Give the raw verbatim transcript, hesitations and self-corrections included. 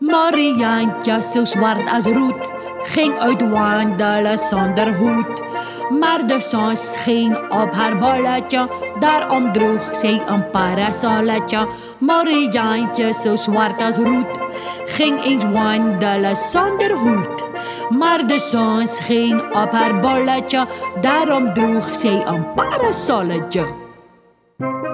Mariantje, zo zwart als roet, ging uitwandelen zonder hoed. Maar de zon scheen op haar bolletje, daarom droeg zij een parasolletje. Mariantje, zo zwart als roet, ging eens wandelen zonder hoed. Maar de zon scheen op haar bolletje, daarom droeg zij een parasolletje.